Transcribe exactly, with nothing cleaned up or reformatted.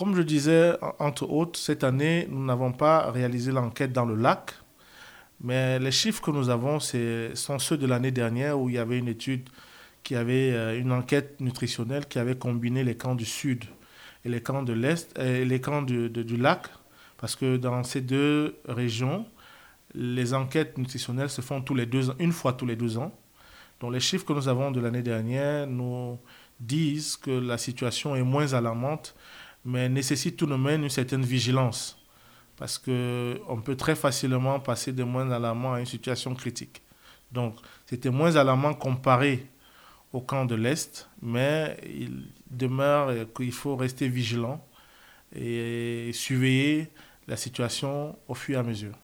Comme je disais, entre autres, cette année, nous n'avons pas réalisé l'enquête dans le lac, mais les chiffres que nous avons c'est, sont ceux de l'année dernière où il y avait une étude qui avait euh, une enquête nutritionnelle qui avait combiné les camps du sud et les camps de l'est et les camps du, de- du lac, parce que dans ces deux régions, les enquêtes nutritionnelles se font tous les deux, ans- une fois tous les deux ans. Donc les chiffres que nous avons de l'année dernière nous disent que la situation est moins alarmante, mais nécessite tout de même une certaine vigilance, parce qu'on peut très facilement passer de moins alarmant à une situation critique. Donc c'était moins alarmant comparé au camp de l'Est, mais il demeure qu'il faut rester vigilant et surveiller la situation au fur et à mesure.